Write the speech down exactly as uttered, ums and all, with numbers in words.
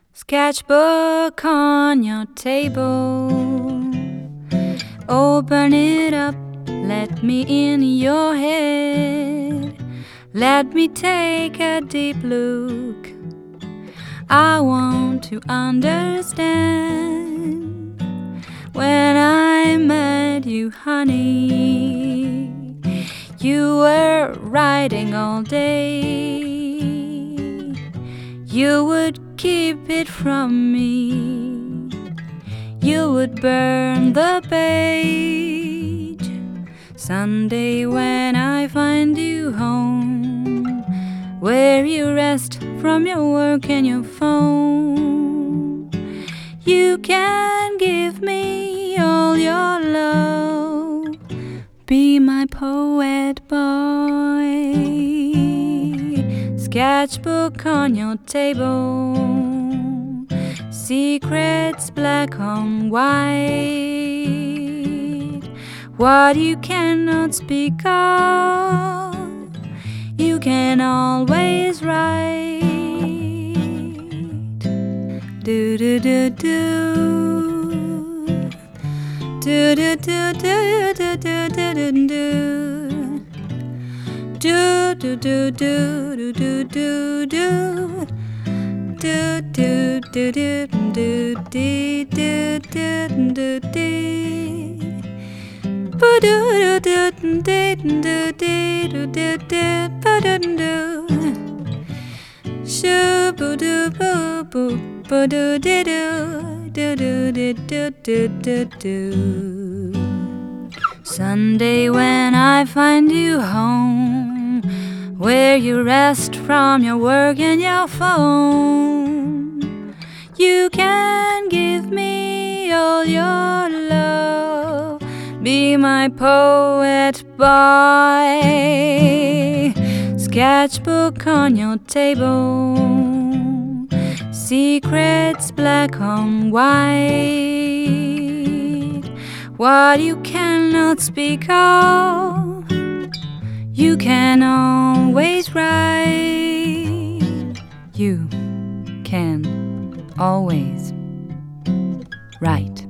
Sketchbook on your table, open it up, let me in your head. Let me take a deep look. I want to understand. When I met you, honey, you were writing all day. You would keep it from me. You would burn the page. Someday when I find you home, where you rest from your work and your phone, you can give me all your love. Be my poet boy. Sketchbook on your table, secrets black on white. What you cannot speak of, you can always write. Do do do do. Do do do do do do do do. Do do do do do do do do. Do do do do do do do do do. Ba do do do do do do do do. Ba do do. Shoo boo do boo boo. Ba do do do do do do do do do. Sunday when I find you home, where you rest from your work and your phone, you can give me all your love. Be my poet boy. Sketchbook on your table, secrets black on white. What you cannot speak of, you can always write. You can always write.